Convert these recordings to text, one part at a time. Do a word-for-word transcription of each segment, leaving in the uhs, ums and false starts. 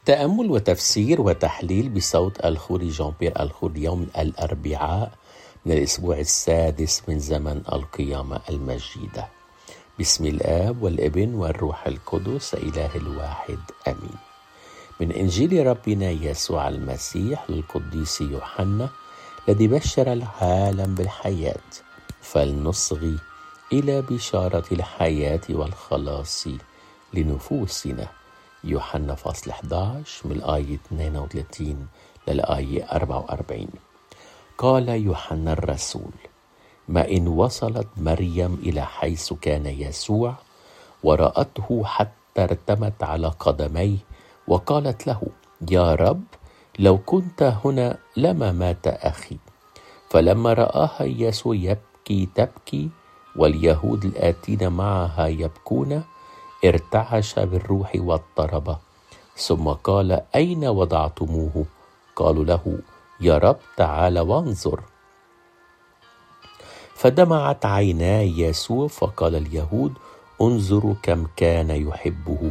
تأمل وتفسير وتحليل بصوت الخوري جان بيير الخوري يوم الأربعاء من الأسبوع السادس من زمن القيامة المجيدة. بسم الآب والابن والروح القدس إله الواحد آمين. من إنجيل ربنا يسوع المسيح للقديس يوحنا الذي بشر العالم بالحياة، فلنصغي إلى بشارة الحياة والخلاص لنفوسنا. يوحنا فصل أحد عشر من الآية اثنين وثلاثين للآية أربعة وأربعين. قال يوحنا الرسول: ما إن وصلت مريم إلى حيث كان يسوع ورأته حتى ارتمت على قدميه وقالت له: يا رب، لو كنت هنا لما مات أخي. فلما رآها يسوع يبكي تبكي واليهود الآتين معها يبكون، ارتعش بالروح واضطرب، ثم قال: أين وضعتموه؟ قالوا له: يا رب، تعال وانظر. فدمعت عيناي يسوع، فقال اليهود: انظروا كم كان يحبه.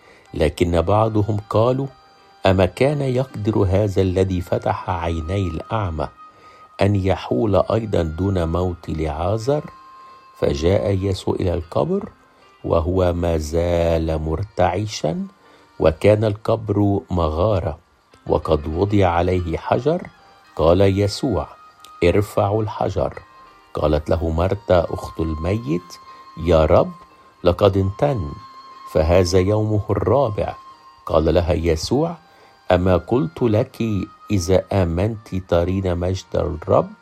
لكن بعضهم قالوا: أما كان يقدر هذا الذي فتح عيني الأعمى أن يحول أيضا دون موت لعازر؟ فجاء يسوع إلى القبر وهو ما زال مرتعشا، وكان القبر مغارة وقد وضع عليه حجر. قال يسوع: ارفعوا الحجر. قالت له مرتا أخت الميت: يا رب، لقد انتن، فهذا يومه الرابع. قال لها يسوع: أما قلت لك إذا آمنت ترين مجد الرب؟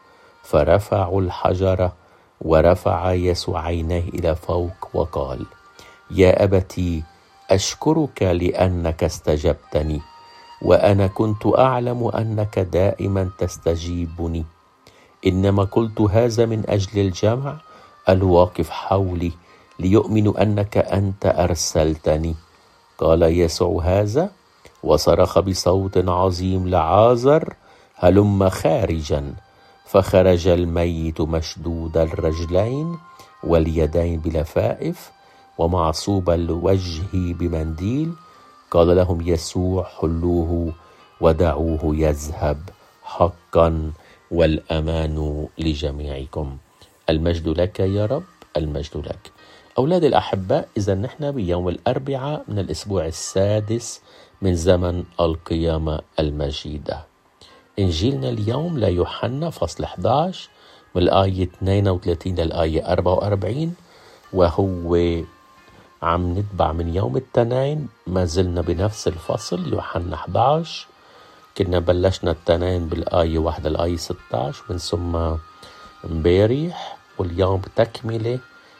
فرفعوا الحجر. ورفع يسوع عينيه إلى فوق وقال: يا أبتي، أشكرك لأنك استجبتني، وأنا كنت أعلم أنك دائما تستجيبني، إنما قلت هذا من أجل الجمع الواقف حولي ليؤمنوا أنك أنت أرسلتني. قال يسوع هذا وصرخ بصوت عظيم: لعازر، هلم خارجا. فخرج الميت مشدود الرجلين واليدين بلفائف ومعصوب الوجه بمنديل. قال لهم يسوع: حلوه ودعوه يذهب. حقا والأمان لجميعكم. المجد لك يا رب، المجد لك. أولاد الأحباء، إذا نحن بيوم الأربعاء من الأسبوع السادس من زمن القيامة المجيدة. إنجيلنا اليوم ليوحنا فصل أحد عشر من الآية اثنين وثلاثين للآية أربعة وأربعين، وهو عم نتبع من يوم التنين. ما زلنا بنفس الفصل يوحنا أحد عشر، كنا بلشنا التنين بالآية واحدة للآية ستة عشر، من ثم امبارح، واليوم تكملة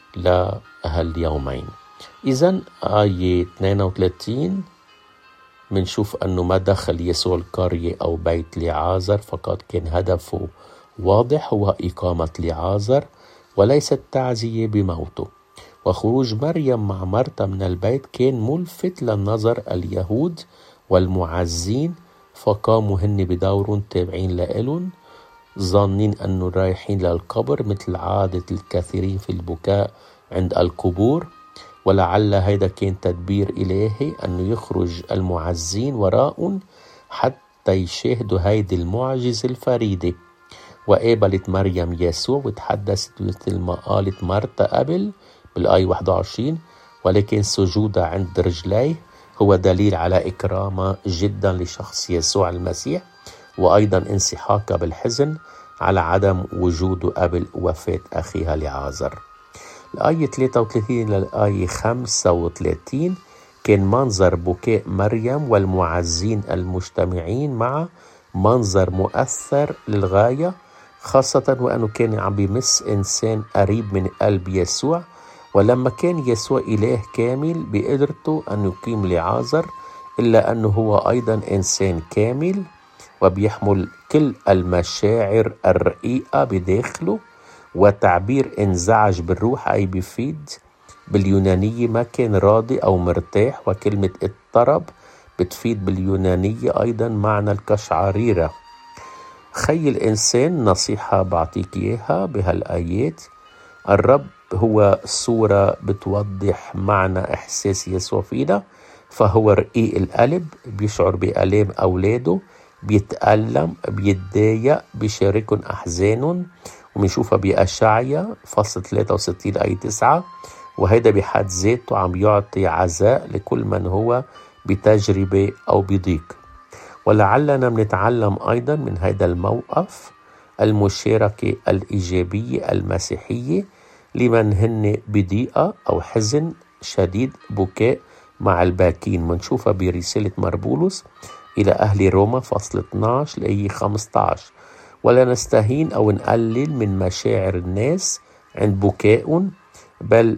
لهاليومين. إذن آية اثنين وثلاثين منشوف أنه ما دخل يسوع القرية أو بيت لعازر، فقط كان هدفه واضح، هو إقامة لعازر وليس التعزية بموته. وخروج مريم مع مرتا من البيت كان ملفت للنظر اليهود والمعزين، فقاموا هن بدور تابعين لإلهم، ظانين أنه رايحين للقبر مثل عادة الكثيرين في البكاء عند القبور. ولعل هيدا كان تدبير إلهي أنه يخرج المعزين وراءهم حتى يشاهدوا هيدي المعجزة الفريدة. وقابلت مريم يسوع وتحدثت مثل ما قالت مرتا قبل بالآية واحد وعشرين، ولكن سجودها عند رجليه هو دليل على إكرامها جدا لشخص يسوع المسيح، وأيضا انسحاقها بالحزن على عدم وجوده قبل وفاة أخيها لعازر. الآية ثلاثة وثلاثين للآية خمسة وثلاثين كان منظر بكاء مريم والمعزين المجتمعين معه منظر مؤثر للغاية، خاصة وأنه كان عم بيمس إنسان قريب من قلب يسوع. ولما كان يسوع إله كامل بقدرته أن يقيم لعازر، إلا أنه هو أيضا إنسان كامل وبيحمل كل المشاعر الرقيقة بداخله. وتعبير انزعج بالروح أي بفيد باليونانية ما كان راضي أو مرتاح، وكلمة اضطرب بتفيد باليونانية أيضا معنى الكشعريرة. خي الإنسان، نصيحة بعطيك إياها بهالآيات. الرب هو صورة بتوضح معنى إحساس يسوع فينا، فهو رقيق القلب، بيشعر بآلام أولاده، بيتألم، بيتضايق، بيشاركهم أحزانهم. وبنشوفها بأشعيا فصل ثلاثة وستين آية تسعة. وهيدا بحد ذاته عم يعطي عزاء لكل من هو بتجربة أو بضيق. ولعلنا بنتعلم أيضا من هذا الموقف المشاركة الإيجابية المسيحية لمن هن بضيقة أو حزن شديد، بكاء مع الباكين. منشوفها برسالة مربولس إلى أهل روما فصل اثناشر لآية خمسة عشر. ولا نستهين أو نقلل من مشاعر الناس عند بكائهم، بل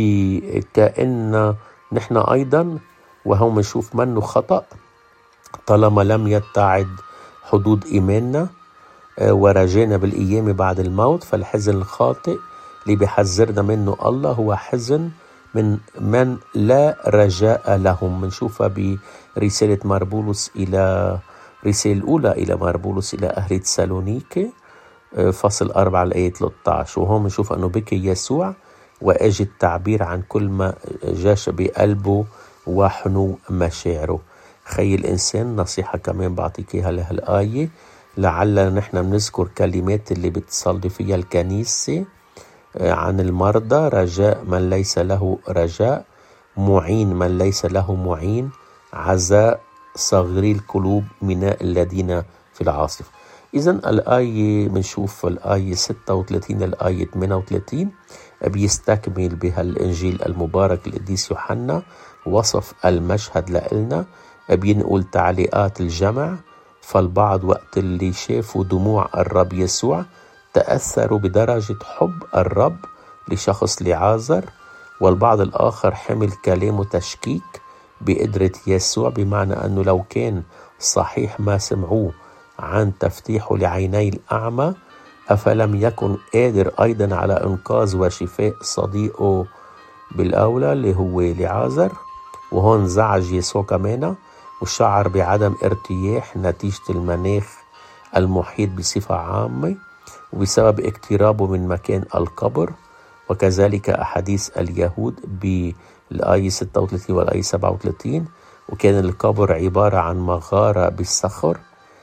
كأن نحن أيضا، وهو منشوف منه خطأ طالما لم يتعد حدود إيماننا ورجانا بالأيام بعد الموت. فالحزن الخاطئ اللي بيحذرنا منه الله هو حزن من من لا رجاء لهم. منشوفها برسالة مربولس إلى رسالة الأولى إلى مربولس إلى أهل تسالونيكي فصل أربعة الآية ثلاثة عشر. وهون منشوف أنه بكي يسوع وأجي التعبير عن كل ما جاش بقلبه وحنو مشاعره. خي الإنسان نصيحة كمان بعطيك إياها لهالآية، لعلنا نحن بنذكر كلمات اللي بتصلي فيها الكنيسة عن المرضى: رجاء من ليس له رجاء، معين من ليس له معين، عزاء صغيري القلوب من الذين في العاصف. إذن الآية منشوف الآية ستة وثلاثين للآية ثمانية وثلاثين بيستكمل بها الإنجيل المبارك القديس يوحنا وصف المشهد لإلنا، بينقل تعليقات الجمع. فالبعض وقت اللي شافوا دموع الرب يسوع تأثروا بدرجة حب الرب لشخص لعازر، والبعض الآخر حمل كلامه تشكيك بقدرة يسوع، بمعنى أنه لو كان صحيح ما سمعوه عن تفتيحه لعيني الأعمى، أفلم يكن قادر أيضا على إنقاذ وشفاء صديقه بالأولى اللي هو لعازر. وهون زعج يسوع كمان وشعر بعدم ارتياح نتيجة المناخ المحيط بصفة عامة وبسبب اقترابه من مكان القبر. وكذلك أحاديث اليهود بالآية ستة وثلاثين والآية سبعة وثلاثين، وكان القبر عبارة عن مغارة بالصخر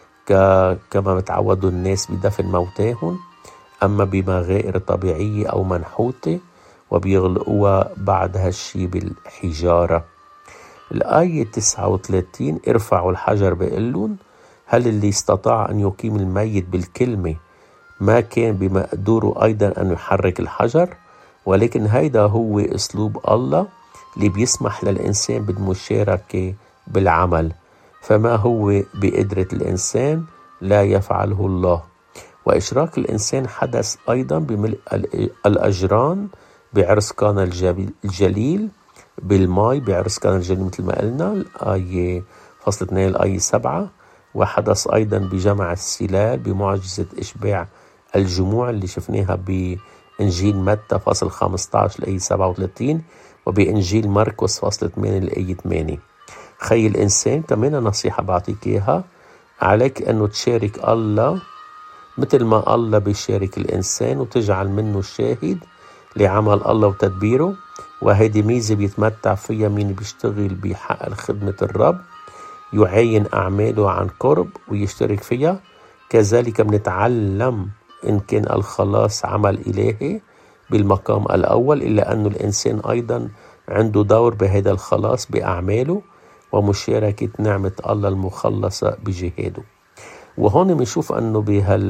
كما متعودوا الناس بدفن موتاهم، أما بمغائر طبيعية أو منحوتة وبيغلقوها بعد هالشي بالحجارة. الآية تسعة وثلاثين: ارفعوا الحجر بقلون. هل اللي استطاع أن يقيم الميت بالكلمة ما كان بمقدوره أيضا أن يحرك الحجر؟ ولكن هيدا هو أسلوب الله اللي بيسمح للإنسان بالمشاركة بالعمل، فما هو بقدرة الإنسان لا يفعله الله. وإشراك الإنسان حدث أيضا بملء الأجران بعرس كان الجليل بالماء، بعرس كان الجليل مثل ما قلنا الآية فصل اثنين الآية سبعة. وحدث أيضا بجمع السلال بمعجزة إشباع الجموع اللي شفناها بإنجيل متى فصل خمسة عشر الآية سبعة وثلاثين، وبإنجيل مرقس فصل ثمانية الآية ثمانية. خي الإنسان كمان نصيحة بعطيك إياها، عليك أنه تشارك الله مثل ما الله بيشارك الإنسان وتجعل منه الشاهد لعمل الله وتدبيره. وهيدي ميزة بيتمتع فيها مين بيشتغل بحق خدمة الرب، يعين أعماله عن قرب ويشترك فيها. كذلك بنتعلم إن كان الخلاص عمل إلهي بالمقام الأول، إلا أن الإنسان أيضا عنده دور بهذا الخلاص بأعماله ومشاركة نعمة الله المخلصة بجهاده. وهون بنشوف أنه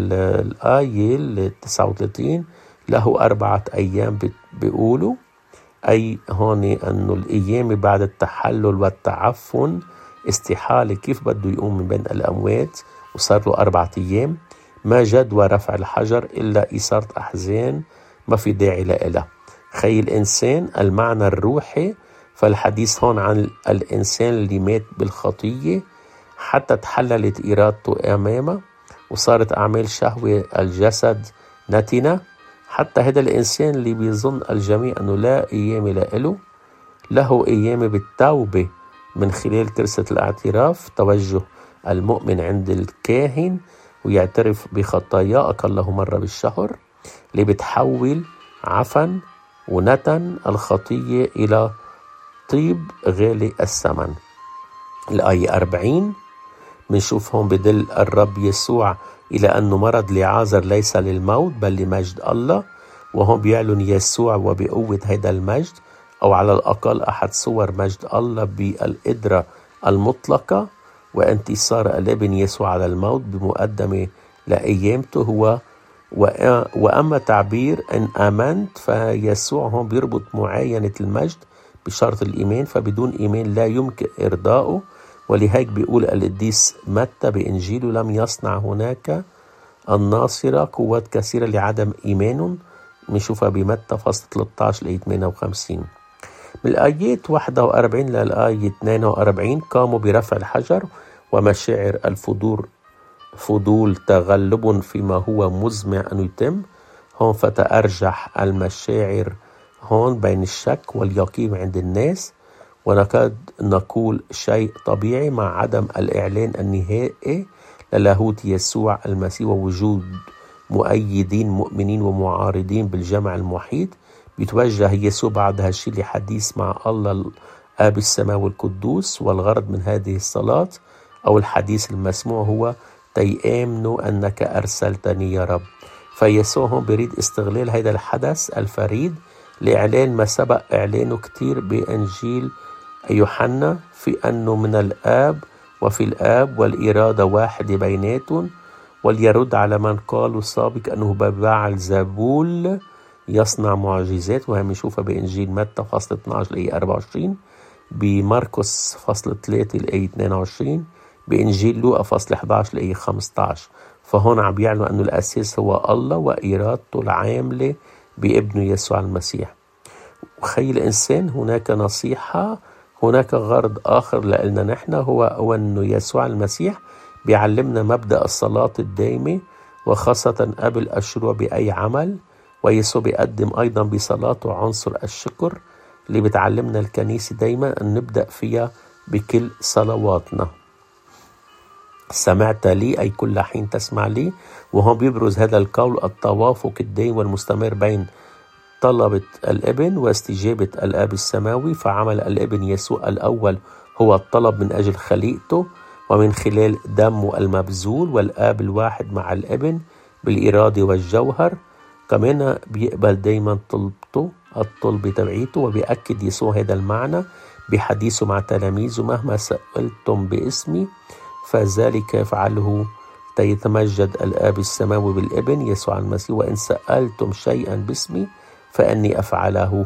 بهالآية التسعة وثلاثين له أربعة أيام بيقولوا، أي هون أنه الأيام بعد التحلل والتعفن استحالة كيف بده يقوم من بين الأموات، وصار له أربعة أيام. ما جدوى رفع الحجر إلا إثارة أحزان ما في داعي لها. خي الإنسان المعنى الروحي، فالحديث هون عن الإنسان اللي مات بالخطية حتى تحللت إرادته أمامه وصارت أعمال شهوة الجسد نتنة. حتى هذا الإنسان اللي بيظن الجميع أنه لا أيام له له أيام بالتوبة من خلال كرسة الاعتراف، توجه المؤمن عند الكاهن ويعترف بخطاياه أقله مرة بالشهر، اللي بتحول عفن ونتن الخطية إلى طيب غالي الثمن. الآية أربعين بنشوف هون بدل الرب يسوع إلى أنه مرض لعازر ليس للموت بل لمجد الله، وهون بيعلن يسوع وبقوة هذا المجد، أو على الأقل أحد صور مجد الله بالقدرة المطلقة وانتصار الابن يسوع على الموت بمقدمة لقيامته هو. وأما تعبير إن آمنت، فيسوع هون بيربط معاينة المجد بشرط الإيمان، فبدون إيمان لا يمكن إرضائه. ولهيك بيقول القديس متى بإنجيله لم يصنع هناك الناصرة قوات كثيرة لعدم إيمان، بنشوفها بمتى فصل ثلاثة عشر لآية ثمانية وخمسين. من الآيات واحد وأربعين للآية اثنين وأربعين قاموا برفع الحجر ومشاعر الفضول فضول تغلب فيما هو مزمع أن يتم. هون فتأرجح المشاعر هون بين الشك واليقين عند الناس، ونكاد نقول شيء طبيعي مع عدم الإعلان النهائي للاهوت يسوع المسيح ووجود مؤيدين مؤمنين ومعارضين بالجمع المحيط. بيتوجه يسوع بعد هالشيء لحديث مع الله الآب السماوي القدوس، والغرض من هذه الصلاة أو الحديث المسموع هو تيآمنوا أنك أرسلتني يا رب. فيسوع هون بريد استغلال هذا الحدث الفريد لإعلان ما سبق إعلانه كتير بإنجيل يوحنا، في أنه من الآب وفي الآب والإرادة واحدة بيناتهم، وليرد على من قالوا سابق أنه ببعل زبول يصنع معجزات، وهم نشوفها بإنجيل متى فصل اثني عشر لآية أربعة وعشرين، بمرقس فصل ثلاثة لآية اثنين وعشرين، بإنجيل لوقا فصل أحد عشر لآية خمسة عشر. فهون عم بيعلن أنه الأساس هو الله وإرادته العاملة بابنه يسوع المسيح. وخي الإنسان هناك نصيحة، هناك غرض آخر لنا نحن، هو, هو أنه يسوع المسيح بيعلمنا مبدأ الصلاة الدائمة، وخاصة قبل الشروع بأي عمل. ويسوع بيقدم أيضا بصلاته عنصر الشكر اللي بتعلمنا الكنيسة دايما أن نبدأ فيها بكل صلواتنا. سمعت لي أي كل حين تسمع لي. وهون بيبرز هذا القول التوافق الدائم والمستمر بين طلبة الابن واستجابة الآب السماوي. فعمل الابن يسوع الأول هو الطلب من أجل خليقته ومن خلال دمه المبذول، والآب الواحد مع الابن بالإرادة والجوهر كمان بيقبل دايما طلبته الطلب تبعيته. وبيأكد يسوع هذا المعنى بحديثه مع تلاميذه: مهما سألتم باسمي فذلك يفعله تيتمجد الآب السماوي بالابن يسوع المسيح، وإن سألتم شيئا باسمي فأني أفعله.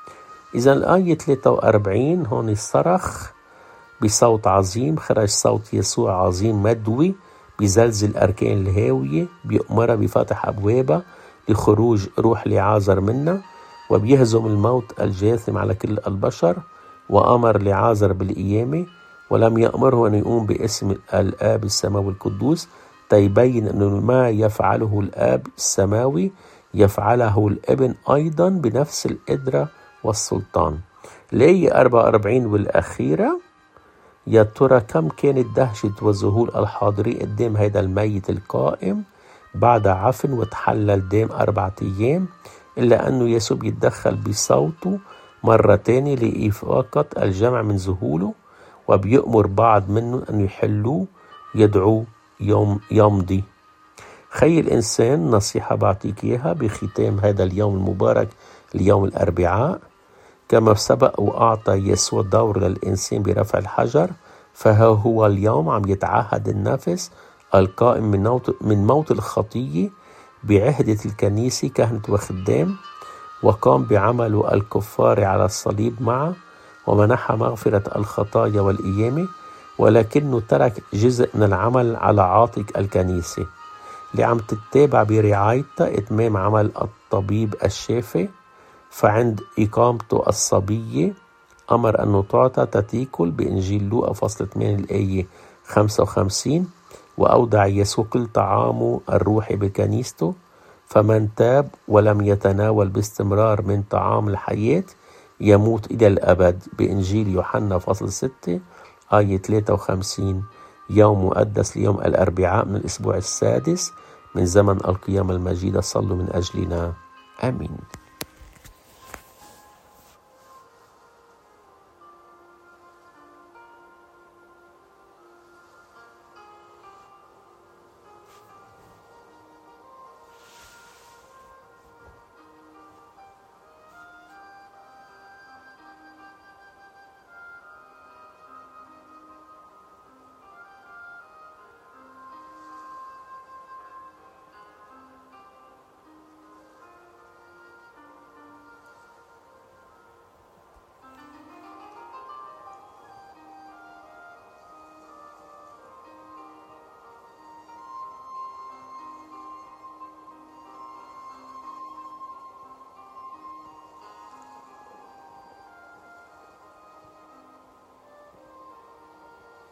إذا الآية ثلاثة وأربعين هون الصرخ بصوت عظيم، خرج صوت يسوع عظيم مدوي بزلزل أركان الهاوية، بيأمرها بفتح أبوابها لخروج روح لعازر منا، وبيهزم الموت الجاثم على كل البشر. وأمر لعازر بالقيامة، ولم يأمره أن يقوم باسم الآب السماوي القدوس، تيبين أنه ما يفعله الآب السماوي يفعله الابن أيضا بنفس القدرة والسلطان. الآية أربعة وأربعين والأخيرة: يا ترى كم كانت دهشة وذهول الحاضرين قدام هذا الميت القائم بعد عفن وتحلل دام أربعة أيام، إلا أنه يسوع يتدخل بصوته مرة تانية لإفاقة الجمع من ذهوله، وبيأمر بعض منهم أن يحلوه يدعو يوم يمضي. خي الإنسان، نصيحة بعطيك إياها بختام هذا اليوم المبارك، اليوم الأربعاء. كما سبق وأعطى يسوع دور للإنسان برفع الحجر، فها هو اليوم عم يتعهد النفس القائم من موت, من موت الخطية بعهدة الكنيسة كهنة وخدام، وقام بعمله الكفار على الصليب معه ومنح مغفرة الخطايا والقيامة، ولكنه ترك جزء من العمل على عاتق الكنيسة اللي عم تتابع برعايتها إتمام عمل الطبيب الشافي. فعند إقامته الصبية أمر أنه تعطى تتيكل بإنجيل لوقا فصل ثمانية الآية خمسة وخمسين: وأودع يسوع كل طعامه الروحي بكنيسته، فمن تاب ولم يتناول باستمرار من طعام الحياة يموت إلى الأبد بإنجيل يوحنا فصل ستة آية ثلاثة وخمسين. يوم مقدس ليوم الأربعاء من الأسبوع السادس من زمن القيامة المجيدة. صلوا من أجلنا. آمين.